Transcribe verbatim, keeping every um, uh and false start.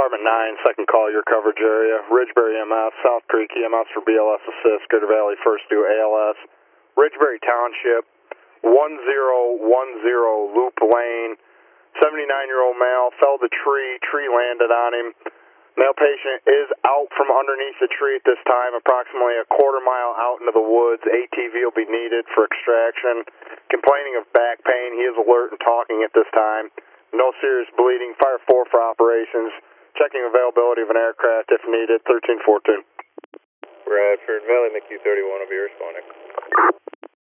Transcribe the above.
Department nine, second call, your coverage area. Ridgebury M S, South Creek E M S for B L S assist, Greater Valley first due A L S. Ridgebury Township, one zero one zero Loop Lane, seventy-nine-year-old male, fell the tree, tree landed on him. Male patient is out from underneath the tree at this time, approximately a quarter mile out into the woods. A T V will be needed for extraction. Complaining of back pain. He is alert and talking at this time. No serious bleeding. Fire four for operations. Checking availability of an aircraft if needed. thirteen fourteen. Bradford, Valley M C U thirty-one will be responding.